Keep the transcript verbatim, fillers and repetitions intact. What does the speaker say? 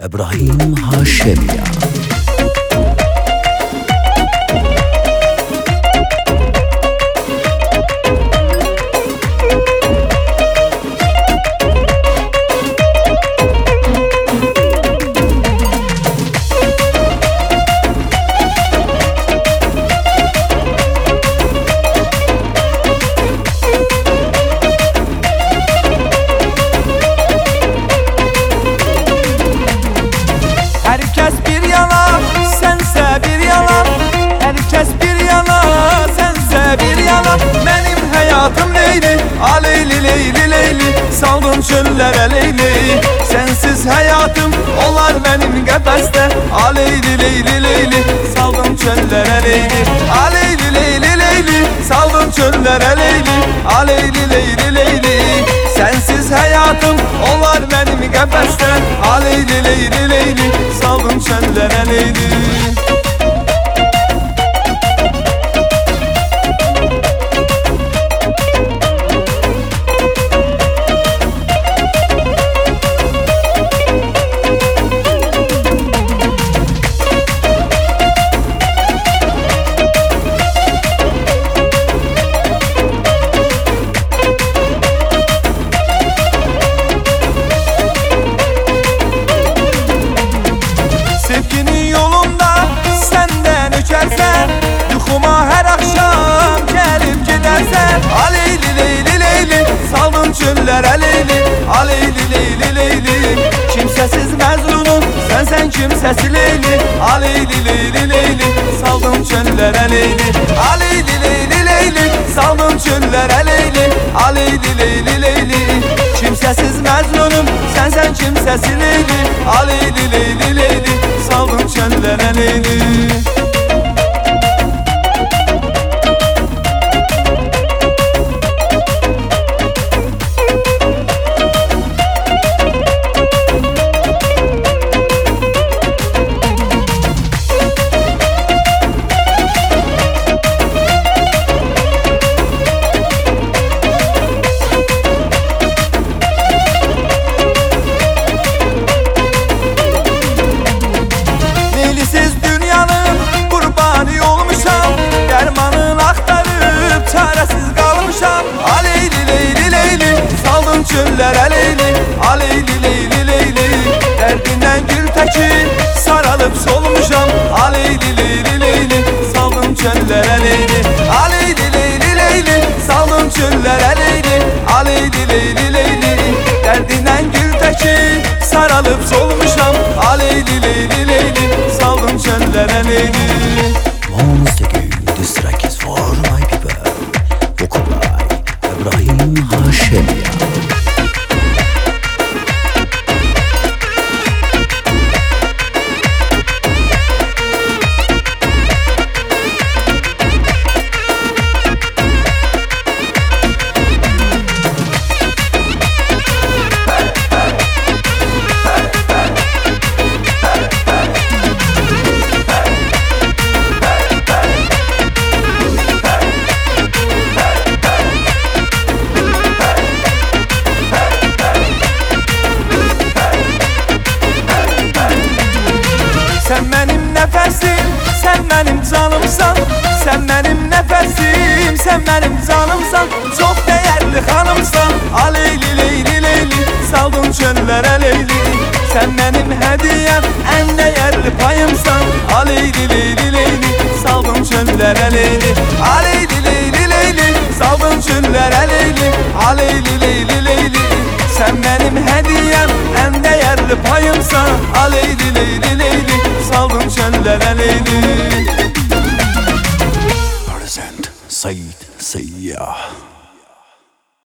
İbrahim Haşemiya. Herkes bir yana, sense bir yana. Herkes bir yana, sense bir yana. Benim hayatım Leyli, aleyli leyli leyli. Saldım çöllere Leyli. Sensiz hayatım olar benim qəfəsdə. Aleyli leyli leyli. Saldım çöllere Leyli. Aleyli leyli leyli. Saldım çöllere Leyli. Aleyli leyli leyli. Sensiz hayatım olar benim qəfəsdə. Aleyli leyli leyli. Saldım çöllere Leyli. Sevginin yolunda senden öçersen, yuxuma her akşam gelip gidersen. Aleyli leyli leyli, saldım çöllere Leyli. Aleyli leyli leyli, kimsesiz mezlunum, sen sen kimsesi Leyli. Aleyli leyli leyli, saldım çöllere Leyli. Aleyli leyli leyli, saldım çöllere Leyli. Aleyli leyli leyli, kimsesiz mezlunum, sen sen kimsesi Leyli. Aleyli leyli leyli, saldım çöllere Leyli. Leylisiz dünyanın qurbanı olmuşam, dermanını axtarıb çarəsiz qalmışam. Aleyli leyli leyli, saldım çöllere Leyli. Aleyli leyli leyli, derdindən gül təki saralıb solmuşam. Aleyli leyli leyli, saldım çöllere Leyli. Aleyli leyli leyli, saldım çöllere Leyli. Aleyli leyli leyli, derdindən gül təki saralıb solmuşam. Aleyli leyli leyli, saldım çöllere Leyli. Once again, this track is for my people. Okubay İbrahim Haşemiya. Sen benim nəfəsim, sen benim canımsan. Sen benim nəfəsim, sen benim canımsan. Çok değerli hanımsan. Aleyli leyli leyli, saldım çöllere Leyli. Sen benim hediyem, en değerli payımsan. Aleyli leyli leyli, saldım çöllere Leyli. Aleyli leyli leyli, saldım çöllere Leyli. Aleyli leyli leyli, sen benim hediyem, en değerli payımsan. Aleyli leyli leyli, saldım çöllere Leyli. Present Said Seyyah.